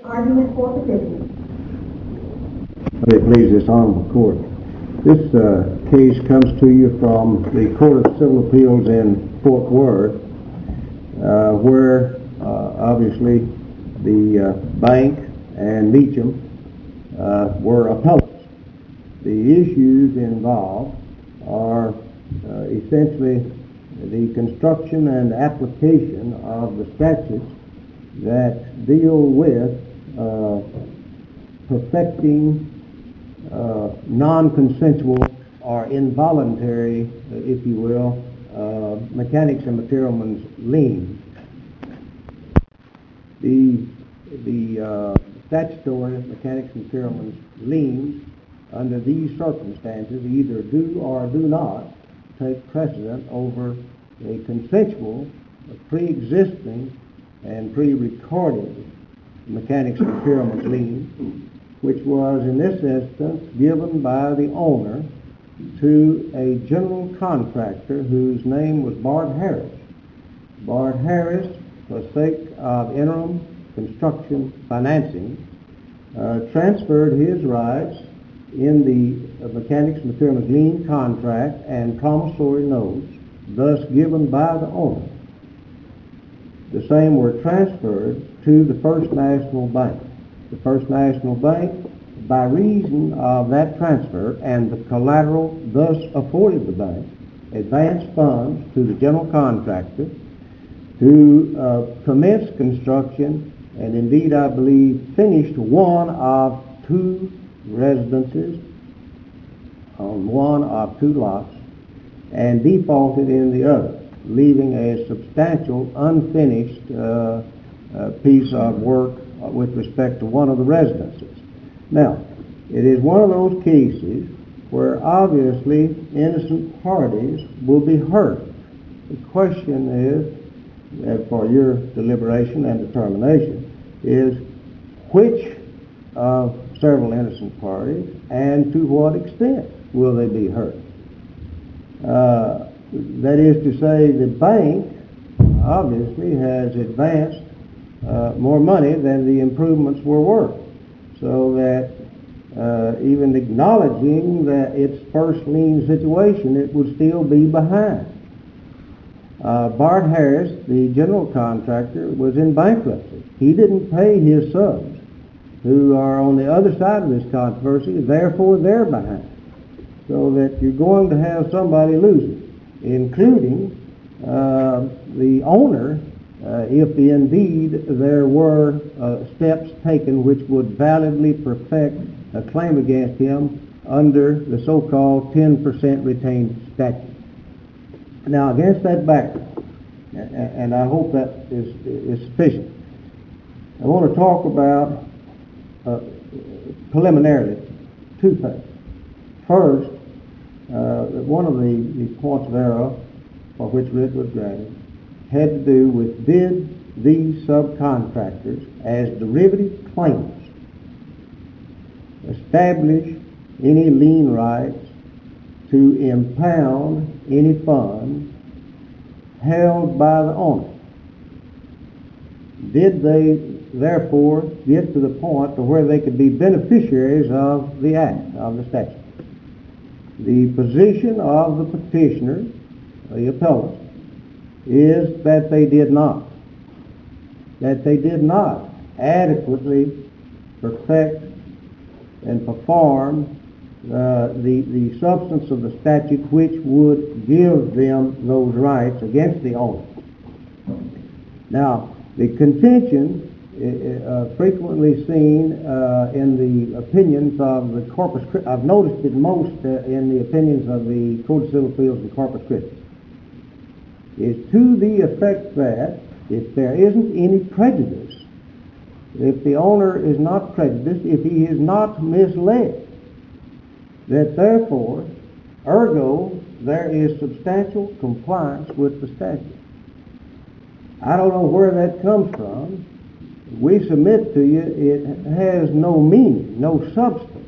Argument for petitioner. May it please this honorable court. This case comes to you from the Court of Civil Appeals in Fort Worth, where obviously the bank and Meacham were appellants. The issues involved are essentially the construction and application of the statutes that deal with perfecting non-consensual or involuntary, if you will, mechanics and materialmen's liens. The statutory mechanics and materialmen's liens under these circumstances either do or do not take precedent over a consensual, pre-existing, and pre-recorded mechanics and materialmen's lien, which was in this instance given by the owner to a general contractor whose name was Bart Harris. Bart Harris, for the sake of interim construction financing, transferred his rights in the mechanics and materialmen's lien contract and promissory notes, thus given by the owner. The same were transferred to the First National Bank. The First National Bank, by reason of that transfer and the collateral thus afforded the bank, advanced funds to the general contractor to commence construction, and indeed I believe finished one of two residences on one of two lots and defaulted in the other, leaving a substantial unfinished piece of work with respect to one of the residences. Now, it is one of those cases where obviously innocent parties will be hurt. The question is, for your deliberation and determination, is which of several innocent parties and to what extent will they be hurt? That is to say, the bank obviously has advanced more money than the improvements were worth, so that even acknowledging that its first lien situation, it would still be behind. Bart Harris, the general contractor, was in bankruptcy. He didn't pay his subs, who are on the other side of this controversy, therefore they're behind. So that you're going to have somebody losing, including the owner, if indeed there were steps taken which would validly perfect a claim against him under the so-called 10% retained statute. Now, against that background, and I hope that is sufficient, I want to talk about preliminarily two things. First, one of the points of error for which writ was granted had to do with, did these subcontractors as derivative claimants establish any lien rights to impound any funds held by the owner? Did they therefore get to the point to where they could be beneficiaries of the act, of the statute? The position of the petitioner, the appellant, is that they did not. That they did not adequately perfect and perform the substance of the statute which would give them those rights against the owner. Now, the contention frequently seen in the opinions of the Corpus Christi, I've noticed it most in the opinions of the Code of Civil Appeals and Corpus Christi, is to the effect that if there isn't any prejudice, if the owner is not prejudiced, if he is not misled, that therefore, ergo, there is substantial compliance with the statute. I don't know where that comes from. We submit to you it has no meaning, no substance.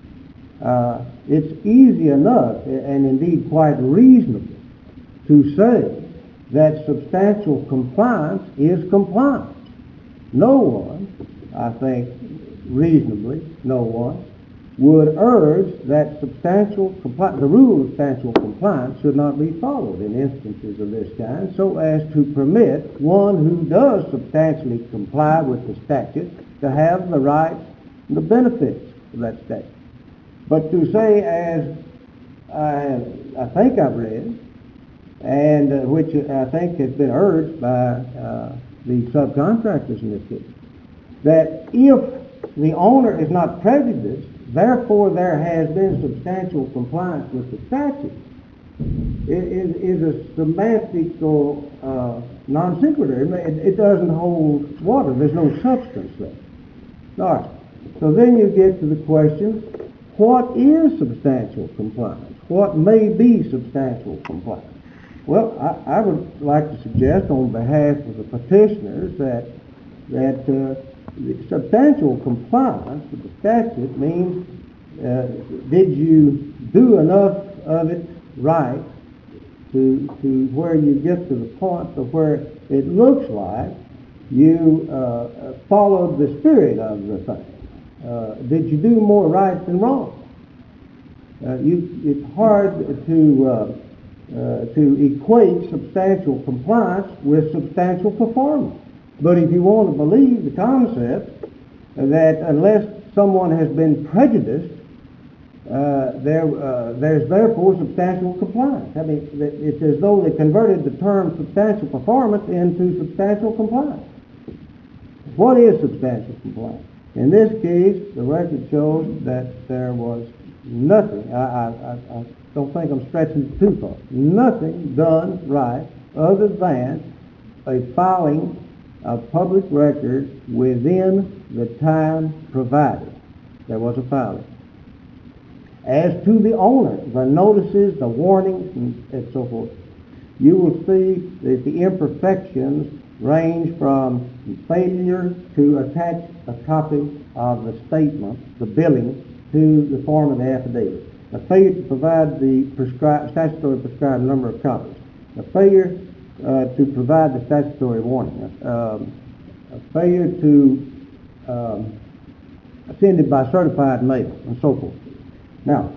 It's easy enough, and indeed quite reasonable, to say that substantial compliance is compliance. No one I think reasonably, no one would urge that the rule of substantial compliance should not be followed in instances of this kind, so as to permit one who does substantially comply with the statute to have the rights and the benefits of that statute. But to say, as I think I've read, and which I think has been urged by the subcontractors in this case, that if the owner is not prejudiced, therefore there has been substantial compliance with the statute, is a semantical non sequitur. It doesn't hold water. There's no substance there. All right. So then you get to the question, what is substantial compliance? What may be substantial compliance? Well, I would like to suggest on behalf of the petitioners that the substantial compliance with the statute means did you do enough of it right to where you get to the point of where it looks like you followed the spirit of the thing. Did you do more right than wrong? It's hard to equate substantial compliance with substantial performance. But if you want to believe the concept that unless someone has been prejudiced, there's therefore substantial compliance. I mean, it's as though they converted the term substantial performance into substantial compliance. What is substantial compliance? In this case, the record shows that there was nothing, I don't think I'm stretching it too far, nothing done right other than a filing of public record within the time provided. There was a filing. As to the owner, the notices, the warnings, and so forth, you will see that the imperfections range from failure to attach a copy of the statement, the billing, to the form of the affidavit. A failure to provide the statutory prescribed number of copies. A failure to provide the statutory warning. A failure to send it by certified mail, and so forth. Now,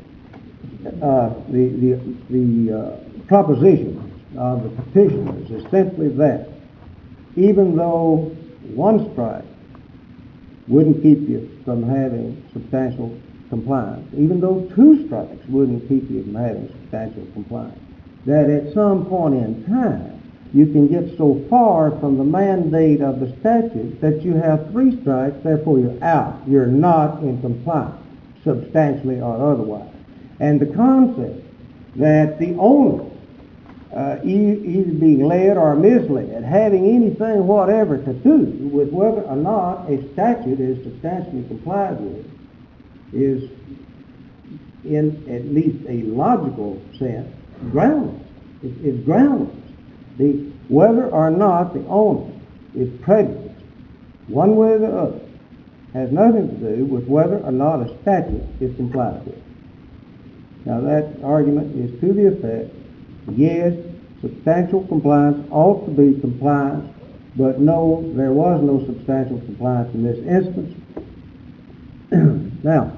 the proposition of the petitioners is simply that even though one strike wouldn't keep you from having substantial compliance, even though two strikes wouldn't keep you from having substantial compliance, that at some point in time you can get so far from the mandate of the statute that you have three strikes, therefore you're out. You're not in compliance, substantially or otherwise. And the concept that the owner, either being led or misled, having anything whatever to do with whether or not a statute is substantially complied with, is, in at least a logical sense, groundless. It's groundless. Whether or not the owner is prejudiced, one way or the other, has nothing to do with whether or not a statute is complied with. Now that argument is to the effect, yes, substantial compliance ought to be compliance, but no, there was no substantial compliance in this instance. Now,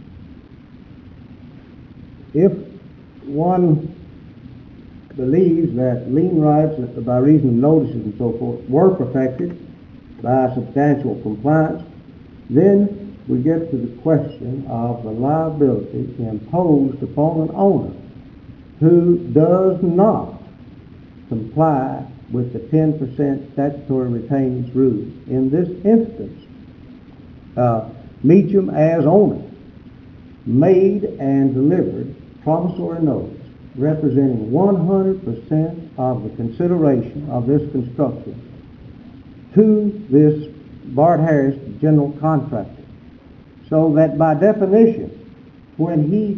if one believes that lien rights by reason of notices and so forth were perfected by substantial compliance, then we get to the question of the liability imposed upon an owner who does not comply with the 10% statutory retainage rule. In this instance, Meacham, as owner, made and delivered promissory notes representing 100% of the consideration of this construction to this Bart Harris general contractor. So that by definition, when he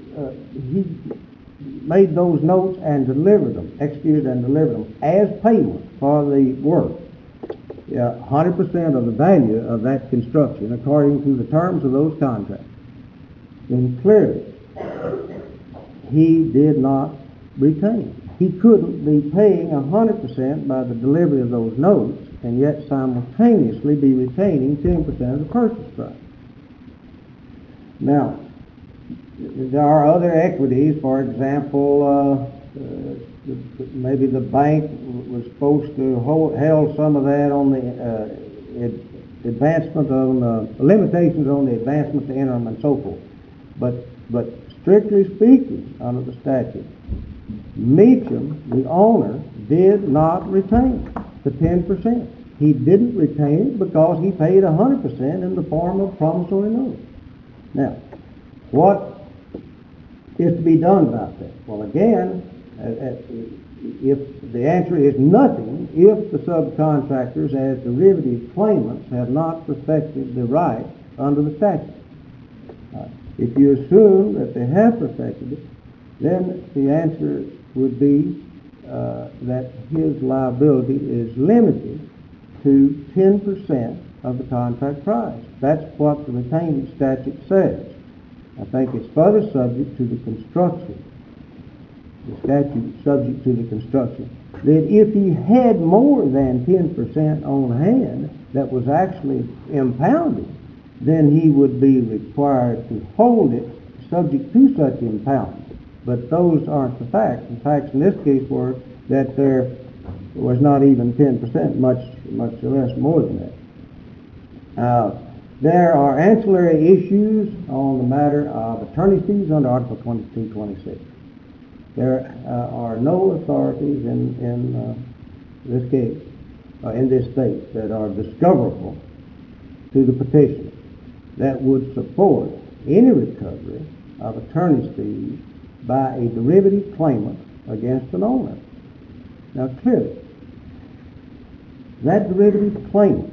made those notes and delivered them, executed and delivered them as payment for the work, 100% of the value of that construction according to the terms of those contracts, then clearly he did not retain. He couldn't be paying 100% by the delivery of those notes and yet simultaneously be retaining 10% of the purchase price. Now, there are other equities. For example, maybe the bank was supposed to held some of that on the advancement on limitations on the advancement to interim and so forth. But strictly speaking, under the statute, Meacham, the owner, did not retain the 10%. He didn't retain it because he paid 100% in the form of promissory note. Now, what is to be done about that? Well, again, if the answer is nothing, if the subcontractors as derivative claimants have not perfected the right under the statute. If you assume that they have perfected it, then the answer would be that his liability is limited to 10% of the contract price. That's what the retaining statute says. I think it's further subject to the construction. The statute subject to the construction that if he had more than 10% on hand that was actually impounded, then he would be required to hold it subject to such impoundment. But those aren't the facts. The facts in this case were that there was not even 10%, much less more than that. There are ancillary issues on the matter of attorney fees under Article 2226. There are no authorities in this case, in this state, that are discoverable to the petitioner that would support any recovery of attorney's fees by a derivative claimant against an owner. Now, clearly, that derivative claimant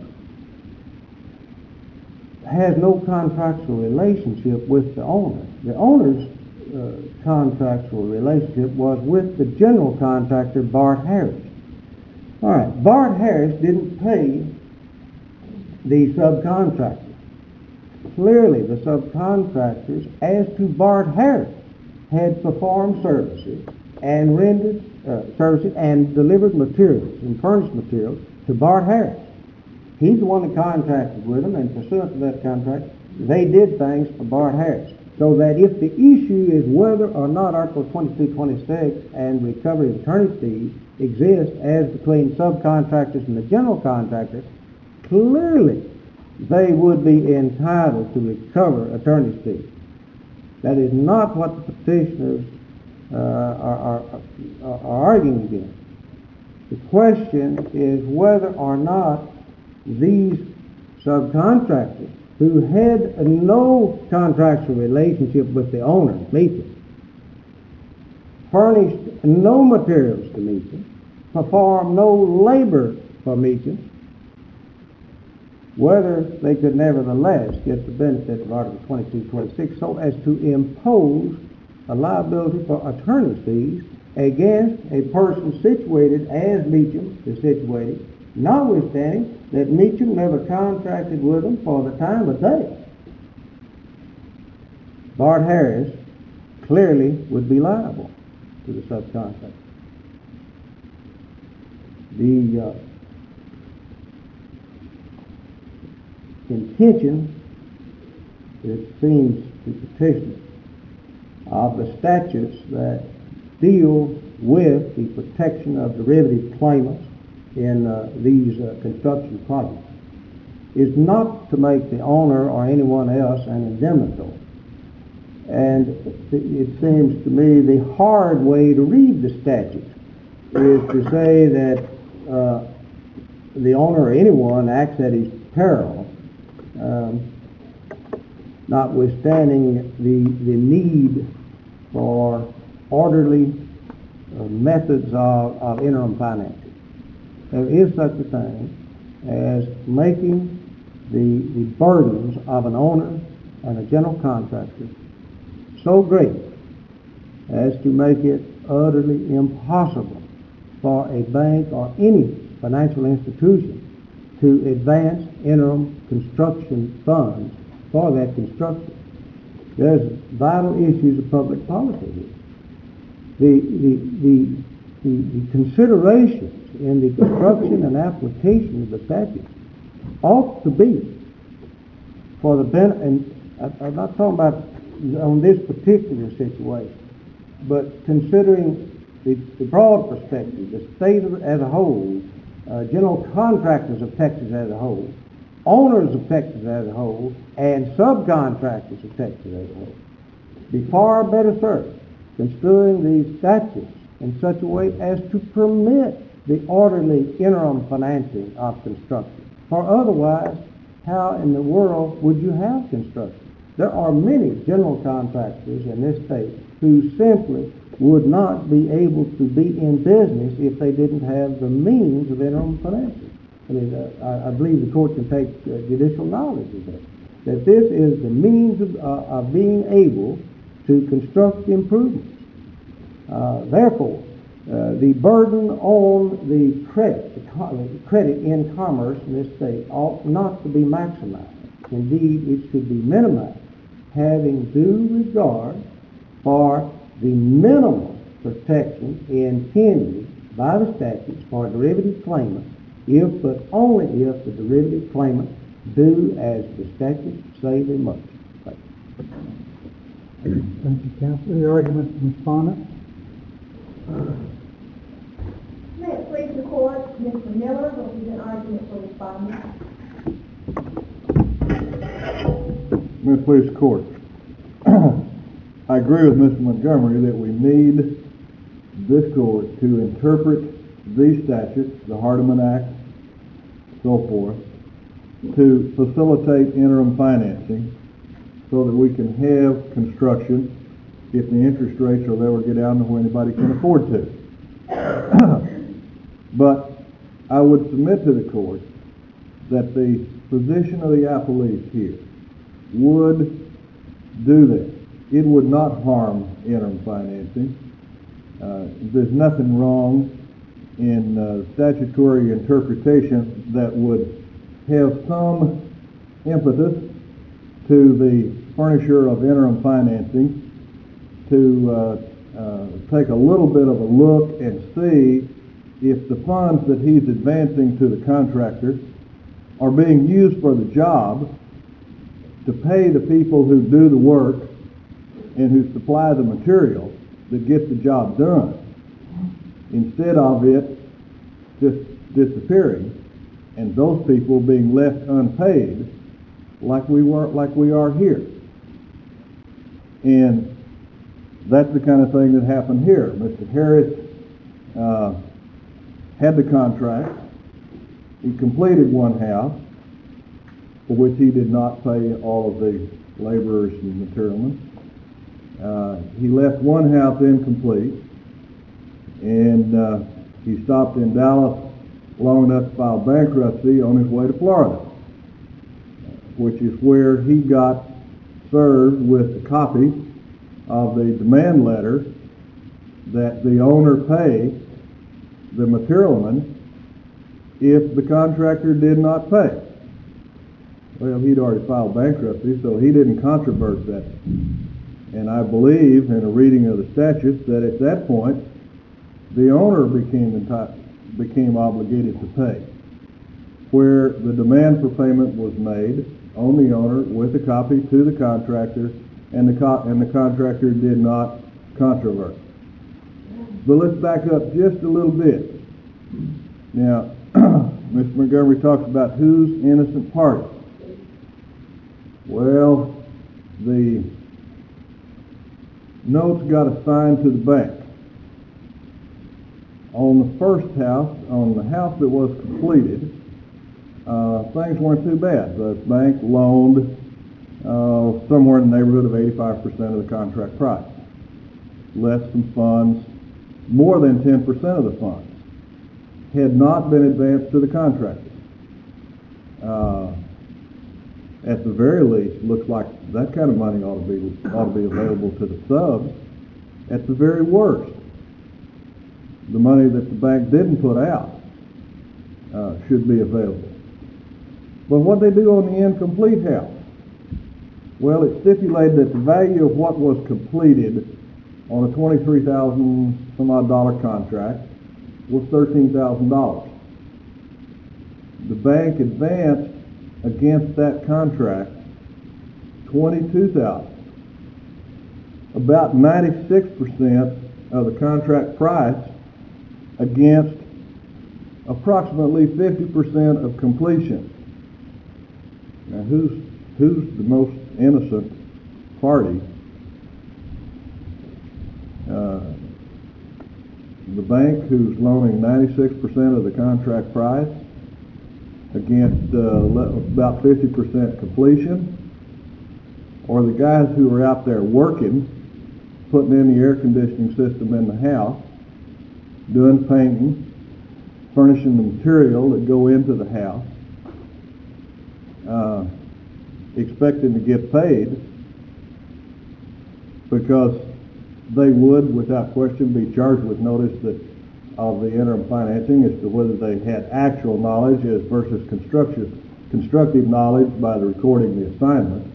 has no contractual relationship with the owner. The owner's contractual relationship was with the general contractor, Bart Harris. All right, Bart Harris didn't pay the subcontractor. Clearly, the subcontractors, as to Bart Harris, had performed services and rendered services and delivered materials and furnished materials to Bart Harris. He's the one that contracted with them, and pursuant to that contract, they did things for Bart Harris. So that if the issue is whether or not Article 2226 and recovery of attorney fees exist as between subcontractors and the general contractor, clearly they would be entitled to recover attorney's fees. That is not what the petitioners are arguing against. The question is whether or not these subcontractors, who had no contractual relationship with the owner, Meacham, furnished no materials to Meacham, performed no labor for Meacham, whether they could nevertheless get the benefit of Article 2226 so as to impose a liability for attorney's fees against a person situated as Meacham is situated, notwithstanding that Meacham never contracted with them for the time of day. Bart Harris clearly would be liable to the subcontractor. The intention, it seems to petition, of the statutes that deal with the protection of derivative claimants in these construction projects is not to make the owner or anyone else an indemnitor. And it seems to me the hard way to read the statute is to say that the owner or anyone acts at his peril, notwithstanding the need for orderly methods of interim financing. There is such a thing as making the burdens of an owner and a general contractor so great as to make it utterly impossible for a bank or any financial institution to advance interim construction funds for that construction. There's vital issues of public policy here. The the considerations in the construction and application of the statute ought to be for the benefit, and I'm not talking about on this particular situation, but considering the broad perspective, the state as a whole, general contractors of Texas as a whole, owners of Texas as a whole, and subcontractors of Texas as a whole, be far better served construing these statutes in such a way as to permit the orderly interim financing of construction. For otherwise, how in the world would you have construction? There are many general contractors in this state who simply would not be able to be in business if they didn't have the means of interim financing. I mean, I believe the court can take judicial knowledge of that this is the means of being able to construct improvements. Therefore, the burden on the credit in commerce in this state ought not to be maximized. Indeed, it should be minimized, having due regard for the minimal protection intended by the statutes for derivative claimants, if but only if the derivative claimant do as the statutes say they must. Thank you, counsel. The argument from respondent. May it please the court, Mr. Miller will give an argument for respondent. May it please the court. I agree with Mr. Montgomery that we need this court to interpret these statutes, the Hardeman Act, so forth, to facilitate interim financing so that we can have construction if the interest rates will ever get down to where anybody can afford to. But I would submit to the court that the position of the appellees here would do that. It would not harm interim financing. There's nothing wrong in statutory interpretation that would have some impetus to the furnisher of interim financing to take a little bit of a look and see if the funds that he's advancing to the contractor are being used for the job to pay the people who do the work and who supply the material that gets the job done, instead of it just disappearing and those people being left unpaid like we are here. And that's the kind of thing that happened here. Mr. Harris had the contract. He completed one house for which he did not pay all of the laborers and materialmen. He left one house incomplete, and he stopped in Dallas long enough to file bankruptcy on his way to Florida, which is where he got served with a copy of the demand letter that the owner pay the materialman if the contractor did not pay. Well, he'd already filed bankruptcy, so he didn't controvert that. And I believe, in a reading of the statutes, that at that point, the owner became obligated to pay, where the demand for payment was made on the owner with a copy to the contractor, and the contractor did not controvert. But let's back up just a little bit. Now, Mr. Montgomery talks about who's innocent party. Well, the notes got assigned to the bank. On the first house, on the house that was completed, things weren't too bad. The bank loaned somewhere in the neighborhood of 85% of the contract price. Less some funds, more than 10% of the funds had not been advanced to the contractor. At the very least, looks like that kind of money ought to be available to the subs. At the very worst, the money that the bank didn't put out should be available. But what they do on the incomplete house? Well, it stipulated that the value of what was completed on a $23,000 some odd contract was $13,000. The bank advanced against that contract $22,000. About 96% of the contract price against approximately 50% of completion. Now, who's the most innocent party? The bank, who's loaning 96% of the contract price against about 50% completion, or the guys who are out there working, putting in the air conditioning system in the house, doing painting, furnishing the material that go into the house, expecting to get paid, because they would, without question, be charged with notice of the interim financing as to whether they had actual knowledge as versus constructive knowledge by the recording the assignment.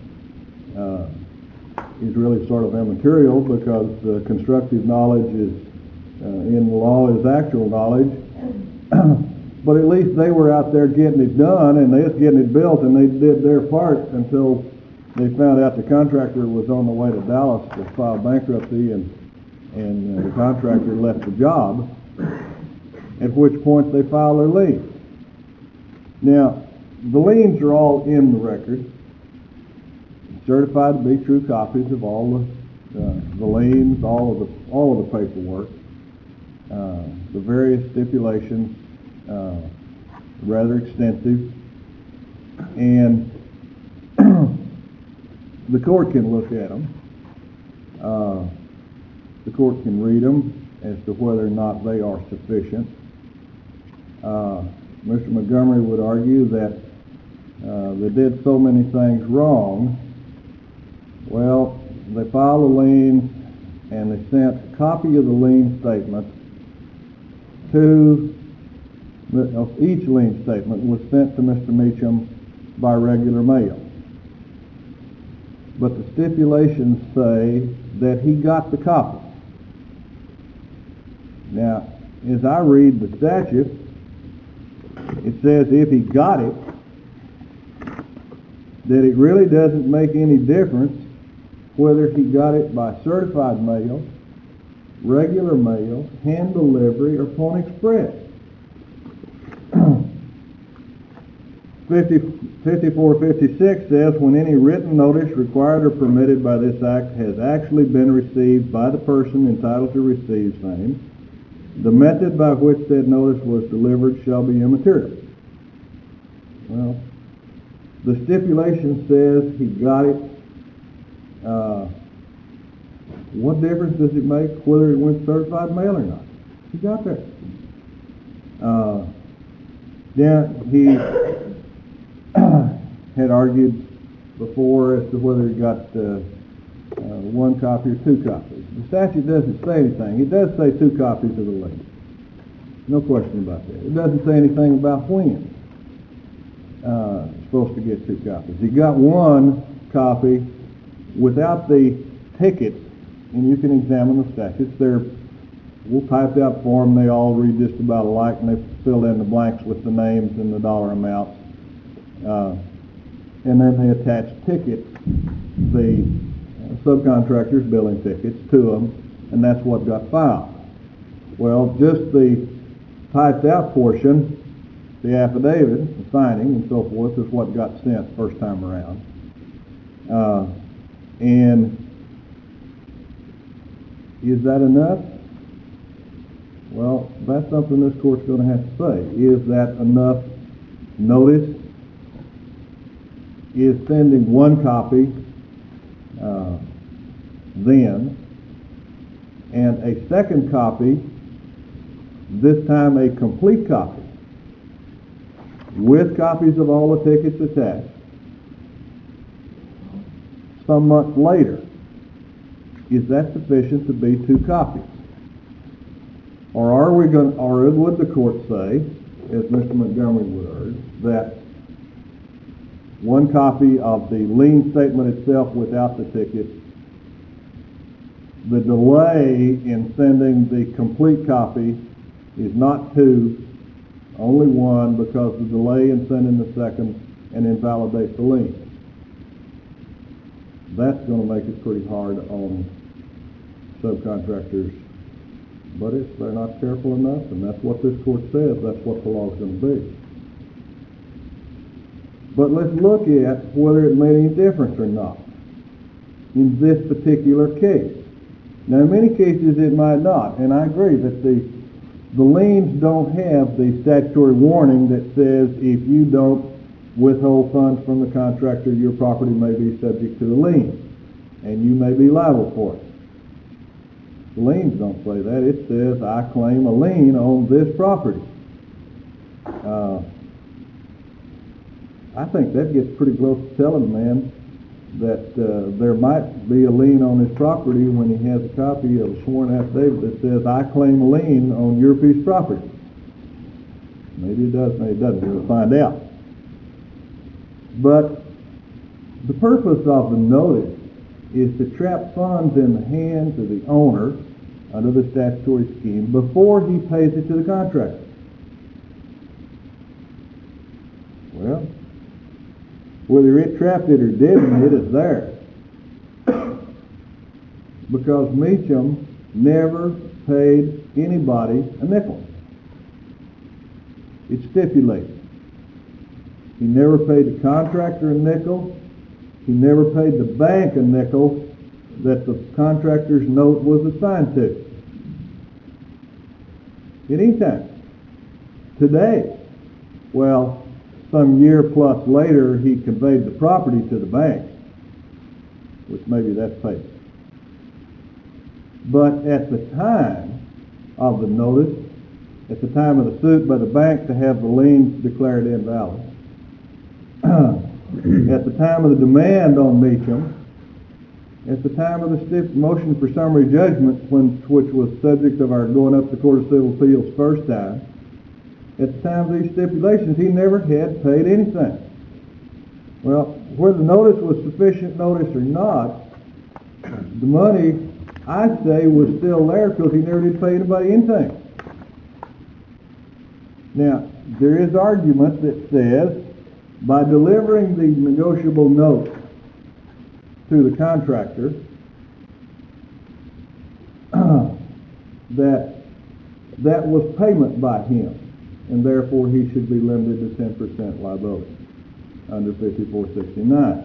Is really sort of immaterial, because constructive knowledge is in the law is actual knowledge. But at least they were out there getting it done, and they was getting it built, and they did their part until they found out the contractor was on the way to Dallas to file bankruptcy, and the contractor left the job, at which point they filed their lien. Now, the liens are all in the record, certified to be true copies of all the liens, all of the paperwork, the various stipulations, rather extensive, and the court can look at them. The court can read them as to whether or not they are sufficient. Mr. Montgomery would argue that they did so many things wrong. Well, they filed a lien, and they sent a copy of the lien statement each lien statement was sent to Mr. Meacham by regular mail. But the stipulations say that he got the copy. Now, as I read the statute, it says if he got it, that it really doesn't make any difference whether he got it by certified mail, regular mail, hand delivery, or phone express. 5456 says, when any written notice required or permitted by this act has actually been received by the person entitled to receive same, the method by which said notice was delivered shall be immaterial. Well, the stipulation says he got it. What difference does it make whether it went certified mail or not? He got that. Then he had argued before as to whether he got one copy or two copies. The statute doesn't say anything. It does say two copies of the lien. No question about that. It doesn't say anything about when supposed to get two copies. He got one copy without the tickets, and you can examine the statutes. They're typed out for them. They all read just about alike, and they fill in the blanks with the names and the dollar amounts. And then they attach tickets, the subcontractors' billing tickets, to them, and that's what got filed. Well, just the typed out portion, the affidavit, the signing, and so forth, is what got sent first time around. And is that enough? Well, that's something this court's going to have to say. Is that enough notice? Is sending one copy then, and a second copy, this time a complete copy, with copies of all the tickets attached, some months later, is that sufficient to be two copies? Or would the court say, as Mr. Montgomery would urge, that one copy of the lien statement itself without the ticket, the delay in sending the complete copy is not two, only one, because the delay in sending the second and invalidate the lien. That's going to make it pretty hard on subcontractors. But if they're not careful enough, and that's what this court says, that's what the law is going to be. But let's look at whether it made any difference or not in this particular case. Now, in many cases it might not, and I agree that the liens don't have the statutory warning that says if you don't withhold funds from the contractor, your property may be subject to a lien, and you may be liable for it. The liens don't say that. It says, I claim a lien on this property. I think that gets pretty close to telling a man that there might be a lien on his property when he has a copy of a sworn affidavit that says, I claim a lien on your piece of property. Maybe it does, maybe it doesn't. We'll find out. But the purpose of the notice is to trap funds in the hands of the owner under the statutory scheme before he pays it to the contractor. Well, whether it trapped it or didn't, it is there. Because Meacham never paid anybody a nickel. It's stipulated. He never paid the contractor a nickel. He never paid the bank a nickel that the contractor's note was assigned to. At any time. Today, well, some year plus later, he conveyed the property to the bank, which maybe that's paid. But at the time of the notice, at the time of the suit by the bank to have the liens declared invalid, at the time of the demand on Meacham, at the time of the motion for summary judgment, which was subject of our going up to the Court of Civil Appeals first time, at the time of these stipulations, he never had paid anything. Well, whether the notice was sufficient notice or not, the money, I say, was still there because he never did pay anybody anything. Now, there is argument that says by delivering the negotiable note to the contractor, that was payment by him, and therefore he should be limited to 10% liability under 5469.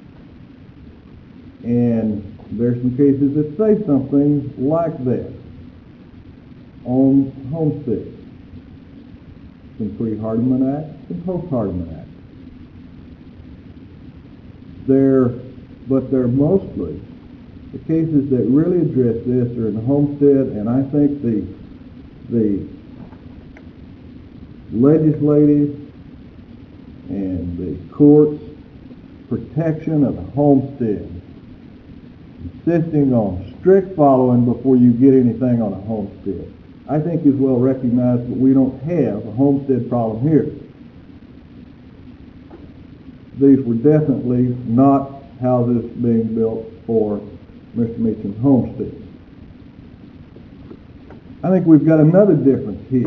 And there's some cases that say something like that on homestead. Some pre-Hardeman Act, some post-Hardeman Act. But they're mostly the cases that really address this are in the homestead, and I think the legislative and the court's protection of the homestead, insisting on strict following before you get anything on a homestead, I think is well recognized, but we don't have a homestead problem here. These were definitely not houses being built for Mr. Meacham's homestead. I think we've got another difference here.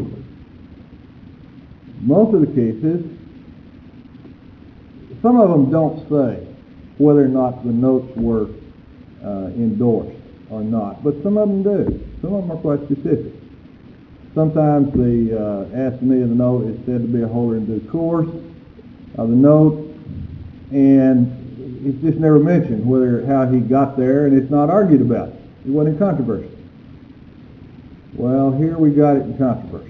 Most of the cases, some of them don't say whether or not the notes were endorsed or not, but some of them do. Some of them are quite specific. Sometimes the assignee of the note is said to be a holder in due course of the note, and it's just never mentioned how he got there, and it's not argued about. It wasn't in controversy. Well, here we got it in controversy.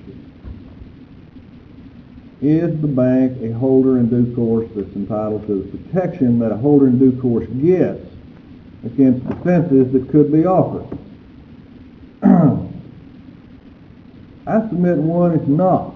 Is the bank a holder in due course that's entitled to the protection that a holder in due course gets against defenses that could be offered? I submit one is not.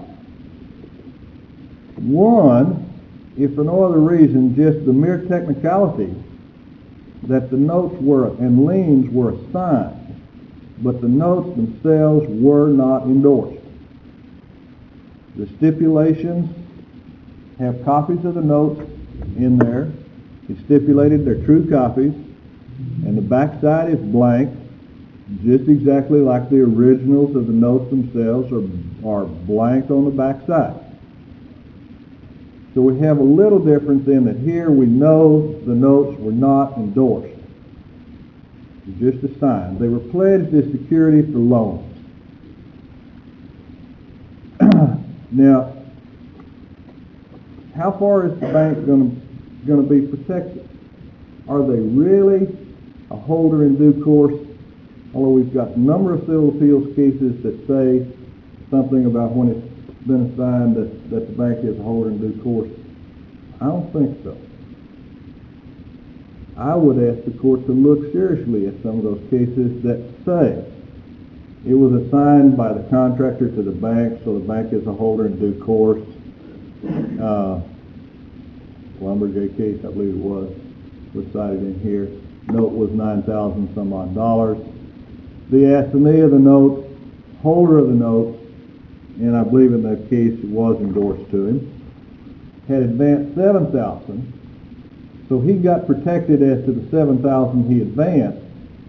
One, if for no other reason, just the mere technicality that the notes were and liens were assigned, but the notes themselves were not endorsed. The stipulations have copies of the notes in there. It's stipulated they're true copies, and the backside is blank. just exactly like the originals of the notes themselves are blanked on the back side. So we have a little difference in that here we know the notes were not endorsed. They're just assigned. They were pledged as security for loans. Now, how far is the bank going to be protected? Are they really a holder in due course? Although we've got a number of civil appeals cases that say something about when it's been assigned that the bank is a holder in due course. I don't think so. I would ask the court to look seriously at some of those cases that say it was assigned by the contractor to the bank, so the bank is a holder in due course. Lumberjay case, I believe it was cited in here. Note was $9,000 some odd dollars. The assignee of the note, holder of the note, and I believe in that case it was endorsed to him, had advanced $7,000, so he got protected as to the $7,000 he advanced,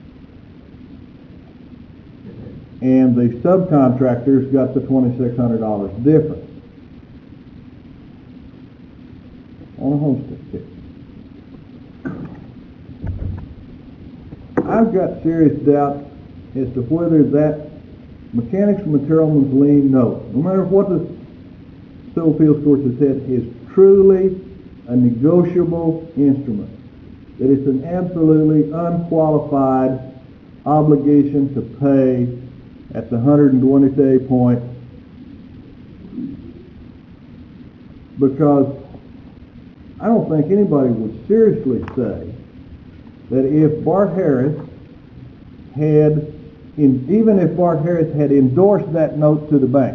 and the subcontractors got the $2,600 difference on a homestead case. I've got serious doubt as to whether that Mechanics and Materialman's lien note, no matter what the Civil Appeals Court has said, is truly a negotiable instrument. That it's an absolutely unqualified obligation to pay at the 120-day point, because I don't think anybody would seriously say that if Bart Harris had, even if Bart Harris had endorsed that note to the bank,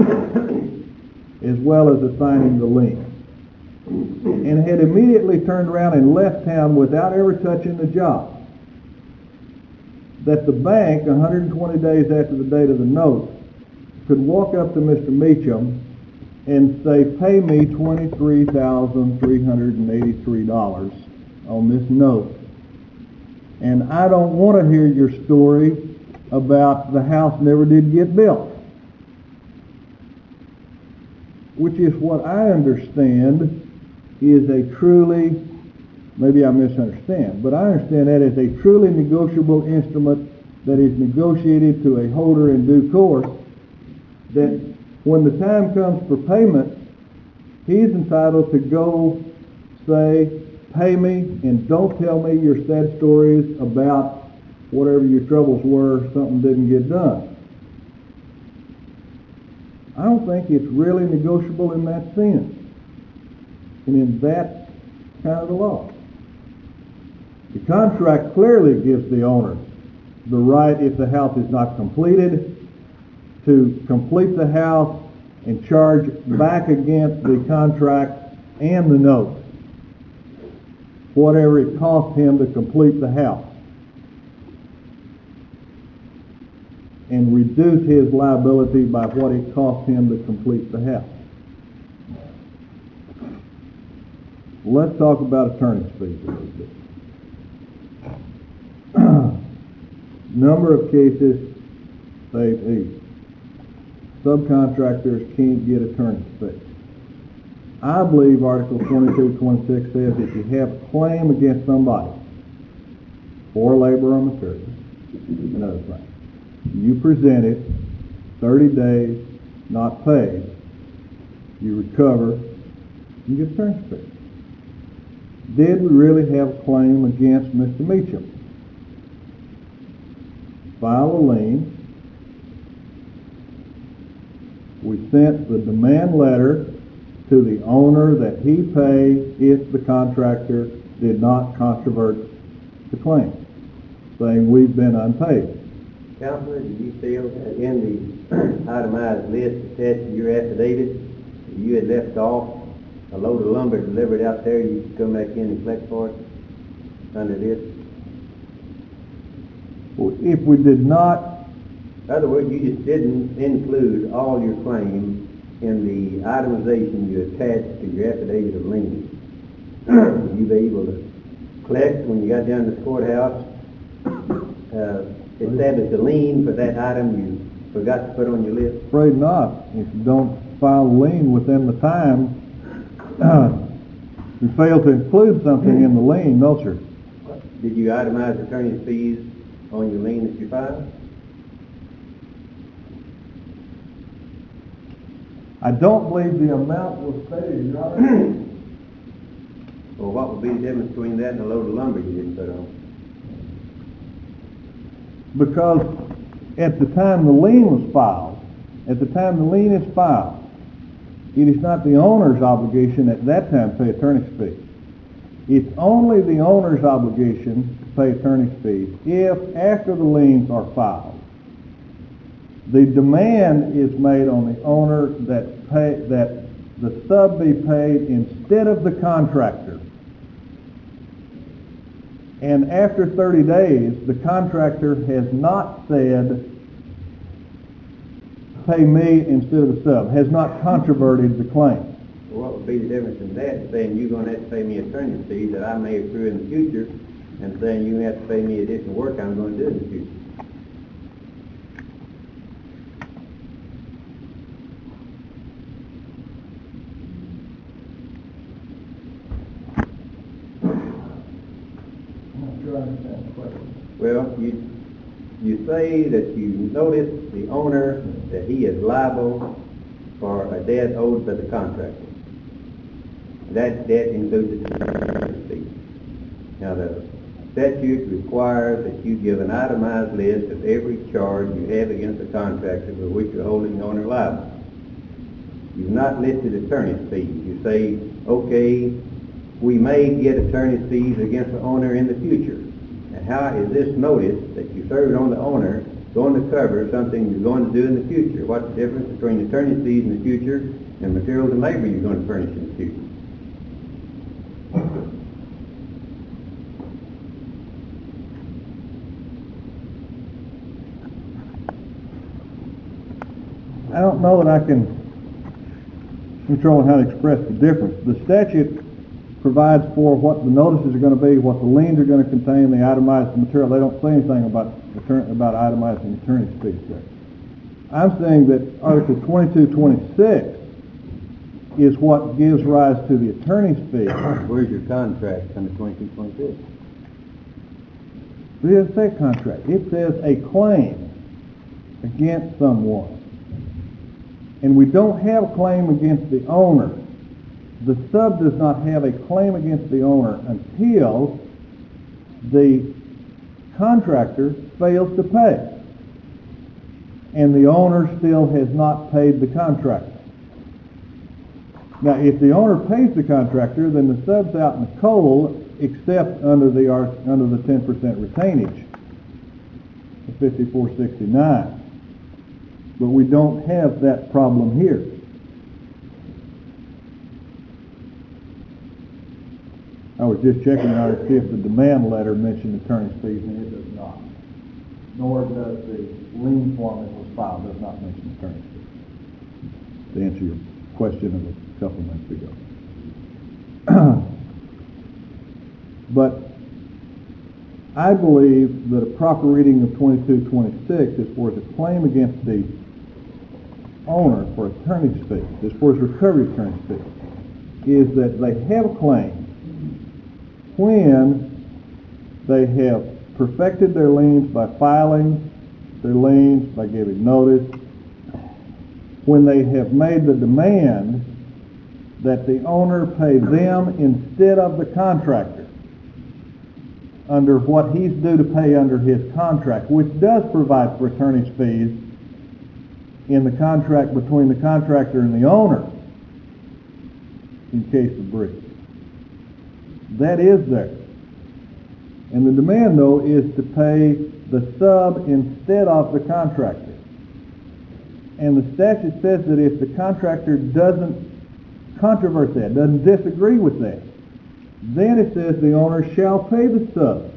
as well as assigning the lien, and had immediately turned around and left town without ever touching the job, that the bank, 120 days after the date of the note, could walk up to Mr. Meacham and say, pay me $23,383 on this note. And I don't want to hear your story about the house never did get built. Which is what I understand is a truly, maybe I misunderstand, but I understand that as a truly negotiable instrument that is negotiated to a holder in due course, that when the time comes for payment, he's entitled to go say, pay me and don't tell me your sad stories about whatever your troubles were, something didn't get done. I don't think it's really negotiable in that sense and in that kind of a law. The contract clearly gives the owner the right, if the house is not completed, to complete the house and charge back against the contract and the note whatever it cost him to complete the house, and reduce his liability by what it cost him to complete the house. Let's talk about attorney's fees a little bit. Number of cases say subcontractors can't get attorney's fees. I believe Article 2226 says if you have a claim against somebody for labor or material and other things, you present it, 30 days, not paid, you recover, you get attorney's fees. Did we really have a claim against Mr. Meacham? File a lien. We sent the demand letter to the owner that he pay if the contractor did not controvert the claim, saying we've been unpaid. Counselor, do you feel that in the itemized list attached to your affidavit, you had left off a load of lumber delivered out there, you could come back in and collect for it under this? If we did not... In other words, you just didn't include all your claims in the itemization you attached to your affidavit of lien. Would you be able to collect when you got down to the courthouse establish a lien for that item you forgot to put on your list? Afraid not. If you don't file a lien within the time, you fail to include something in the lien, no, sir. Did you itemize attorney's fees on your lien that you filed? I don't believe the amount was stated, Your Honor. Well, what would be the difference between that and a load of lumber you didn't put on? Because at the time the lien was filed, it is not the owner's obligation at that time to pay attorney's fees. It's only the owner's obligation to pay attorney's fees if, after the liens are filed, the demand is made on the owner that the sub be paid instead of the contractor. And after 30 days, the contractor has not said, pay me instead of the sub, has not controverted the claim. Well, what would be the difference in that, saying you're going to have to pay me attorney's fees that I may accrue in the future, and saying you have to pay me additional work I'm going to do in the future? Well, you say that you notice the owner that he is liable for a debt owed to the contractor. That debt includes the attorney's fees. Now, the statute requires that you give an itemized list of every charge you have against the contractor for which you're holding the owner liable. You've not listed attorney's fees. You say, okay, we may get attorney's fees against the owner in the future. And how is this notice that you served on the owner going to cover something you're going to do in the future? What's the difference between attorney's fees in the future and materials and labor you're going to furnish in the future? I don't know that I can control how to express the difference. The statute provides for what the notices are going to be, what the liens are going to contain, the itemized material. They don't say anything about itemizing attorney's fees there. I'm saying that Article 2226 is what gives rise to the attorney's fee. Where's your contract under 2226? It doesn't say contract. It says a claim against someone. And we don't have a claim against the owner. The sub does not have a claim against the owner until the contractor fails to pay. And the owner still has not paid the contractor. Now, if the owner pays the contractor, then the sub's out in the cold, except under the 10% retainage of 5469. But we don't have that problem here. I was just checking out to see if the demand letter mentioned attorney's fees, and it does not. Nor does the lien form that was filed does not mention attorney's fees. To answer your question of a couple minutes ago. But I believe that a proper reading of 2226 is for the claim against the owner for attorney's fees, as far as recovery attorney's fees, is that they have a claim when they have perfected their liens by filing their liens, by giving notice, when they have made the demand that the owner pay them instead of the contractor under what he's due to pay under his contract, which does provide for attorney's fees in the contract between the contractor and the owner in case of breach. That is there. And the demand, though, is to pay the sub instead of the contractor. And the statute says that if the contractor doesn't controvert that, doesn't disagree with that, then it says the owner shall pay the sub.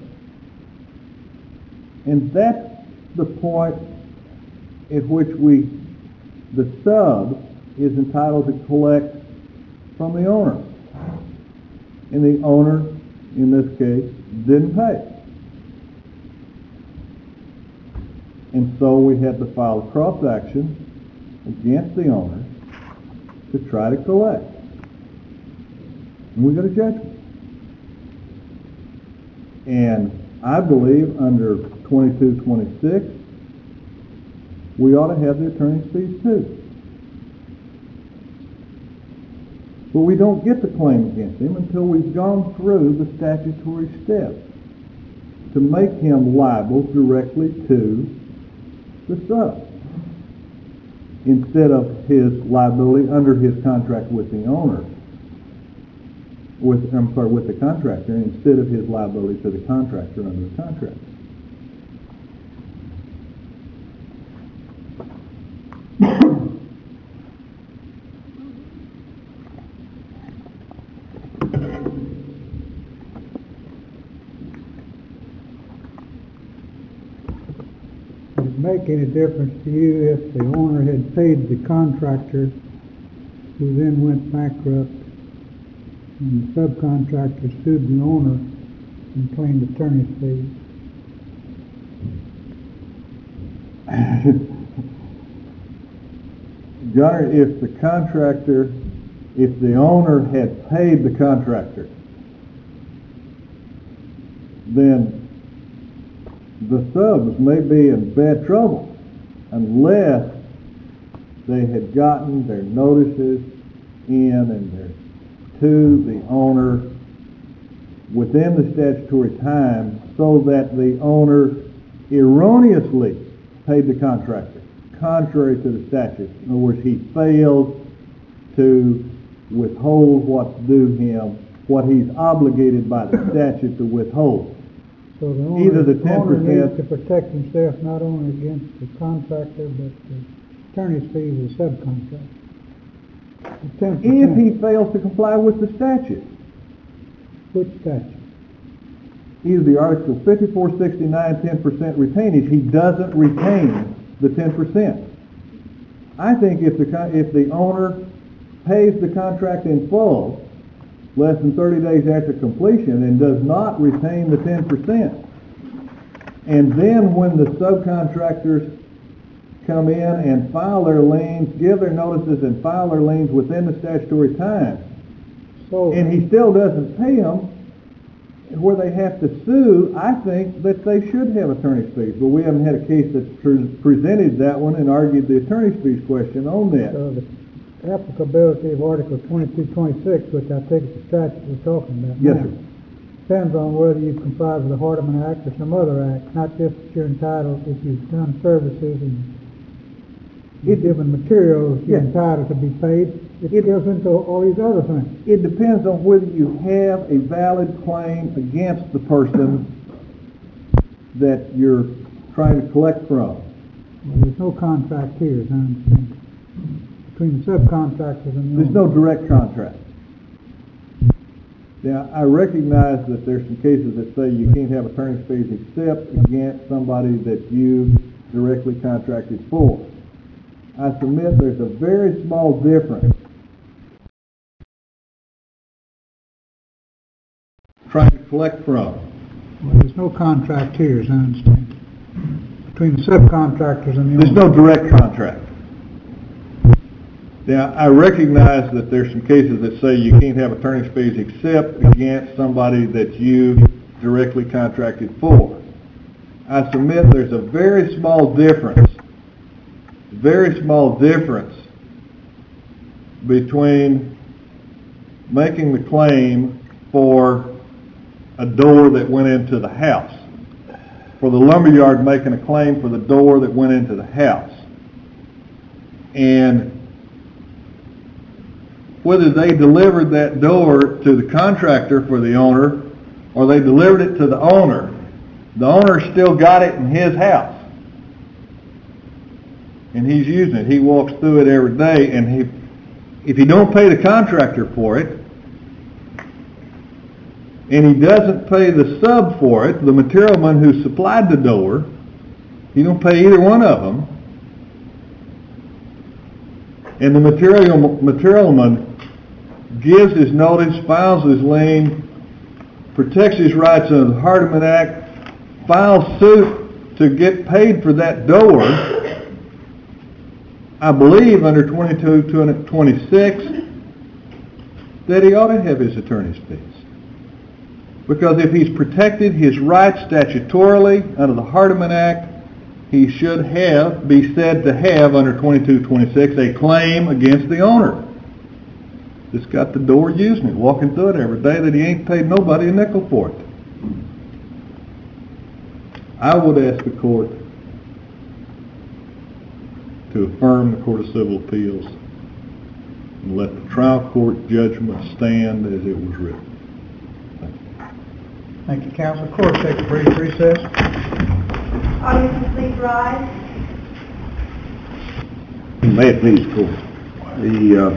And that's the point at which the sub is entitled to collect from the owner. And the owner, in this case, didn't pay. And so we had to file a cross action against the owner to try to collect. And we got a judgment. And I believe under 2226, we ought to have the attorney's fees too. But we don't get the claim against him until we've gone through the statutory steps to make him liable directly to the sub, instead of his liability under his contract with the owner, with the contractor, instead of his liability to the contractor under the contract. Would it make any difference to you if the owner had paid the contractor who then went bankrupt and the subcontractor sued the owner and claimed attorney's fees? Gunner, if the owner had paid the contractor, then the subs may be in bad trouble unless they had gotten their notices in and to the owner within the statutory time, so that the owner erroneously paid the contractor, contrary to the statute. In other words, he failed to withhold what's due him, what he's obligated by the statute to withhold. So the owner, Either the owner 10%, needs to protect himself not only against the contractor but the attorney's fees of the subcontractor. The 10%. if he fails to comply with the statute. Which statute? Either the Article 5469 10% retainage, he doesn't retain the 10%. I think if the owner pays the contract in full, less than 30 days after completion, and does not retain the 10%, and then when the subcontractors come in and file their liens, give their notices and file their liens within the statutory time, and he still doesn't pay them, where they have to sue, I think that they should have attorney's fees. But we haven't had a case that's presented that one and argued the attorney's fees question on that. So the applicability of Article 2226, which I think is the statute we're talking about Yes, now, sir. depends on whether you comply with the Hardeman Act or some other act, not just that you're entitled, if you've done services and you've given materials, you're entitled to be paid. It goes into all these other things. It depends on whether you have a valid claim against the person that you're trying to collect from. Well, there's no contract here, as I understand, between the subcontractors and the There's no owner. direct contract. Now, I recognize that there's some cases that say you can't have attorney's fees except against somebody that you directly contracted for. I submit there's a very small difference trying to collect from. Well, there's no contract here, as I understand, between the subcontractors and the owner. There's no direct contract. Now, I recognize that there's some cases that say you can't have attorney's fees except against somebody that you directly contracted for. I submit there's a very small difference between making the claim for a door that went into the house, for the lumberyard making a claim for the door that went into the house, and whether they delivered that door to the contractor for the owner or they delivered it to the owner still got it in his house. And he's using it. He walks through it every day, and if he don't pay the contractor for it, and he doesn't pay the sub for it, the materialman who supplied the door, he don't pay either one of them, and the materialman gives his notice, files his lien, protects his rights under the Hardeman Act, files suit to get paid for that door, I believe under 2226, that he ought to have his attorney's fees. Because if he's protected his rights statutorily under the Hardeman Act, he should be said to have under 2226 a claim against the owner. That's got the door using it, walking through it every day, that he ain't paid nobody a nickel for it. I would ask the court to affirm the Court of Civil Appeals and let the trial court judgment stand as it was written. Thank you, counsel. Court, take a brief recess. Audience, please rise. May it please the court. The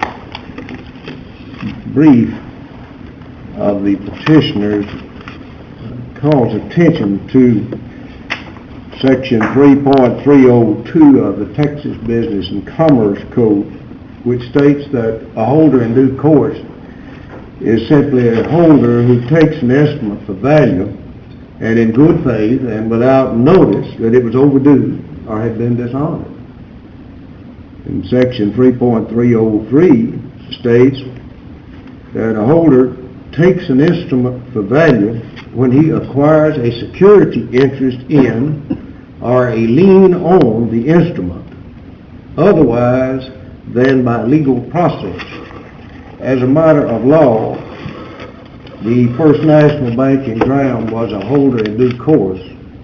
brief of the petitioners calls attention to Section 3.302 of the Texas Business and Commerce Code, which states that a holder in due course is simply a holder who takes an estimate for value and in good faith and without notice that it was overdue or had been dishonored. And Section 3.303 states that a holder takes an estimate for value when he acquires a security interest in or a lien on the instrument, otherwise than by legal process. As a matter of law, the First National Bank in Graham was a holder in due course,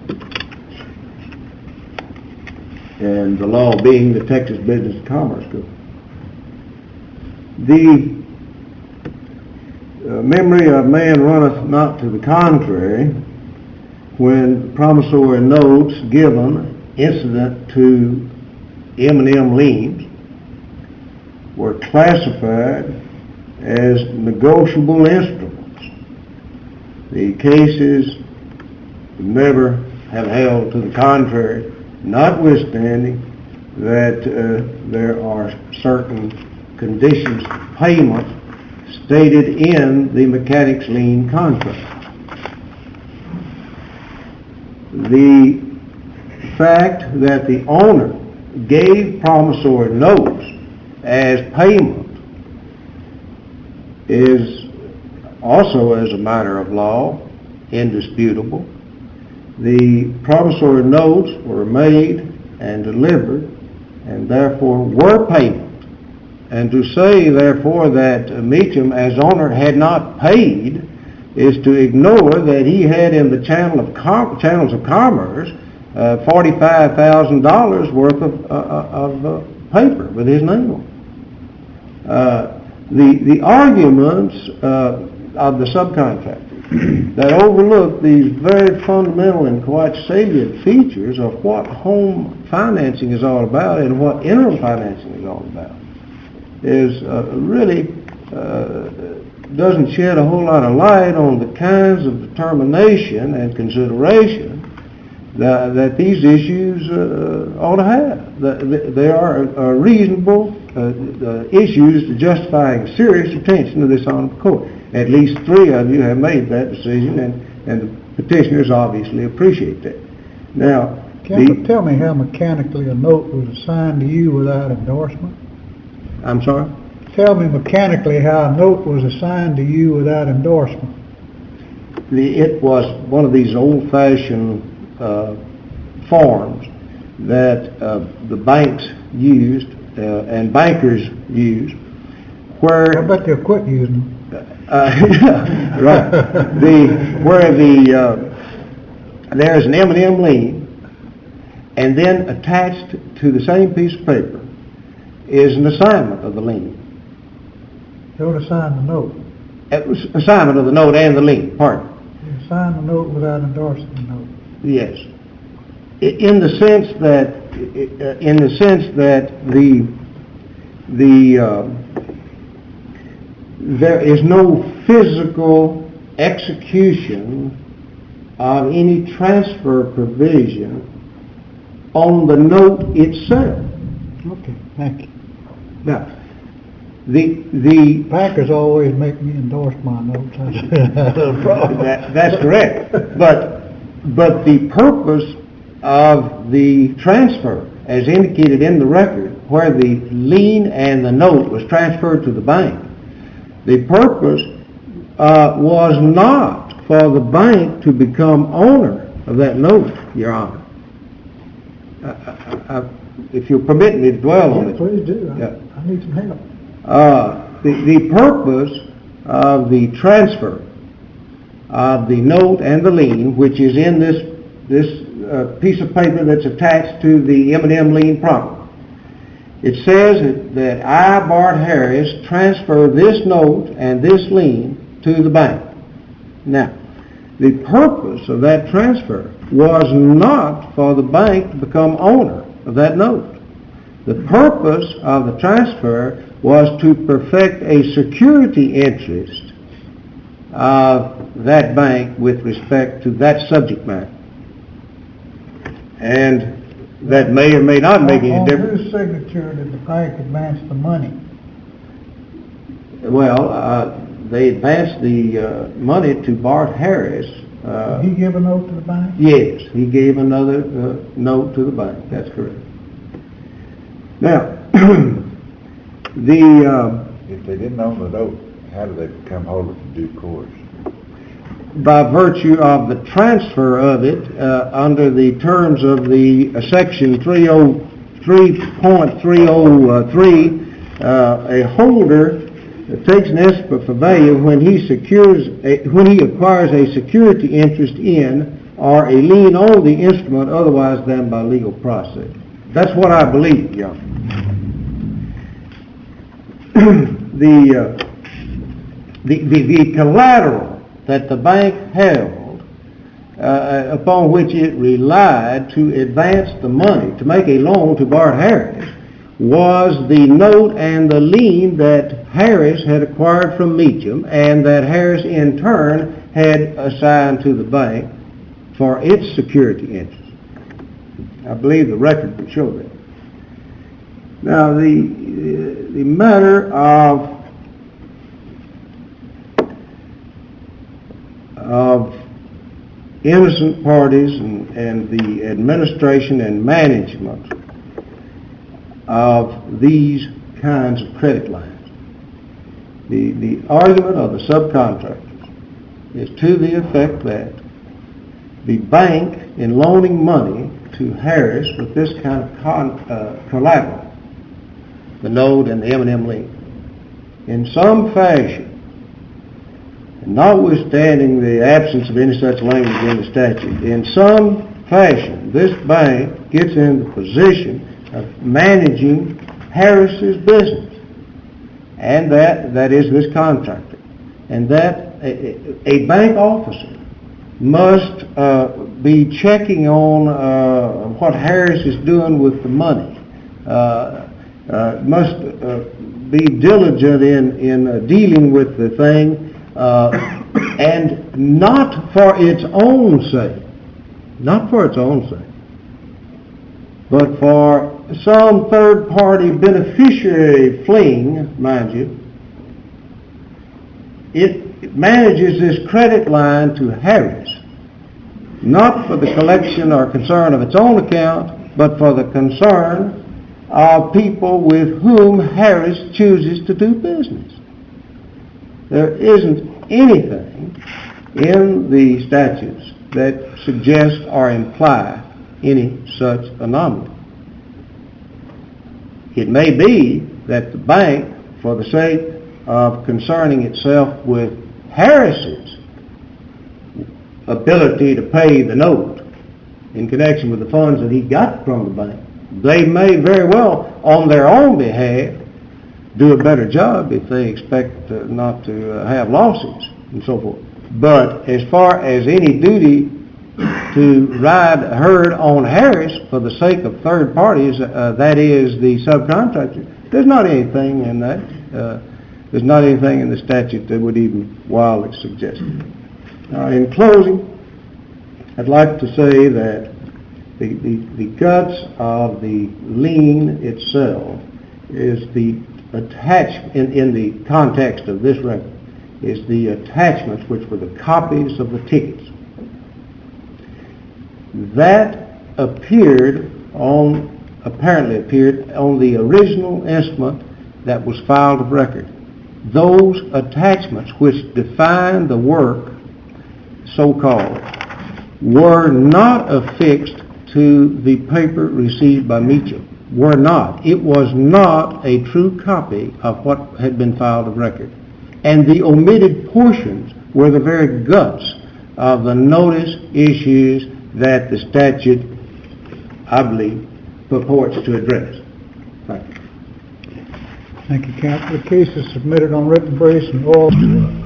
and the law being the Texas Business and Commerce Code. The memory of man runneth not to the contrary when promissory notes given incident to M&M liens were classified as negotiable instruments. The cases never have held to the contrary, notwithstanding that there are certain conditions of payment stated in the mechanics lien contract. The fact that the owner gave promissory notes as payment is also, as a matter of law, indisputable. The promissory notes were made and delivered and therefore were payment. And to say, therefore, that Meacham, as owner, had not paid is to ignore that he had in the channels of commerce $45,000 worth of paper with his name on it. The arguments of the subcontractor that overlook these very fundamental and quite salient features of what home financing is all about and what interim financing is all about is really doesn't shed a whole lot of light on the kinds of determination and consideration that these issues ought to have. They are reasonable issues justifying serious attention to this honorable court. At least 3 of you have made that decision, and the petitioners obviously appreciate that. Now, tell me how mechanically a note was assigned to you without endorsement? I'm sorry? Tell me mechanically how a note was assigned to you without endorsement. It was one of these old-fashioned forms that the banks used and bankers used, where I bet they'll quit using them. Right. There's an M&M lien, and then attached to the same piece of paper is an assignment of the lien. Who would assign the note? It was assignment of the note and the lien. Pardon. You sign the note without endorsing the note. Yes. In the sense that there is no physical execution of any transfer provision on the note itself. Okay, thank you. Now, the bankers always make me endorse my notes. That's correct. But the purpose of the transfer, as indicated in the record, where the lien and the note was transferred to the bank, the purpose was not for the bank to become owner of that note, Your Honor. If you'll permit me to dwell on it. Please do. Yeah. I need some help. The purpose of the transfer of the note and the lien, which is in this piece of paper that's attached to the M&M lien property. It says that I, Bart Harris, transfer this note and this lien to the bank. Now, the purpose of that transfer was not for the bank to become owner of that note. The purpose of the transfer was to perfect a security interest of that bank with respect to that subject matter. And that may or may not make any difference. On whose signature did the bank advance the money? Well, they advanced the money to Bart Harris. Did he give a note to the bank? Yes, he gave another note to the bank. That's correct. Now, if they didn't own the note, how did they become holders in due course? By virtue of the transfer of it under the terms of the section 303.303, a holder takes an estimate for value when he acquires a security interest in or a lien on the instrument otherwise than by legal process. That's what I believe, Your the collateral that the bank held upon which it relied to advance the money, to make a loan to Bart Harris, was the note and the lien that Harris had acquired from Meacham and that Harris in turn had assigned to the bank for its security interest. I believe the record would show that. Now, the matter of innocent parties and the administration and management of these kinds of credit lines. The argument of the subcontractors is to the effect that the bank, in loaning money to Harris with this kind of collateral, the note and the M&M lien, in some fashion, notwithstanding the absence of any such language in the statute, in some fashion, this bank gets in the position of managing Harris's business, and that is this contractor, and that a bank officer must be checking on what Harris is doing with the money, must be diligent in dealing with the thing, and not for its own sake, but for some third-party beneficiary fleeing, mind you. It manages this credit line to Harris, not for the collection or concern of its own account, but for the concern of people with whom Harris chooses to do business. There isn't anything in the statutes that suggest or imply any such anomaly. It may be that the bank, for the sake of concerning itself with Harris's ability to pay the note in connection with the funds that he got from the bank, they may very well, on their own behalf, do a better job if they expect not to have lawsuits and so forth. But as far as any duty to ride herd on Harris for the sake of third parties, that is the subcontractor, there's not anything in that. There's not anything in the statute that would even wildly suggest it. Now, in closing, I'd like to say that the guts of the lien itself is the attachment, in the context of this record, is the attachments which were the copies of the tickets. That apparently appeared on the original estimate that was filed of record. Those attachments which define the work, so-called, were not affixed to the paper received by Meacham. Were not. It was not a true copy of what had been filed of record. And the omitted portions were the very guts of the notice issues that the statute, I believe, purports to address. Thank you. Thank you, counsel. The case is submitted on written briefs and oral.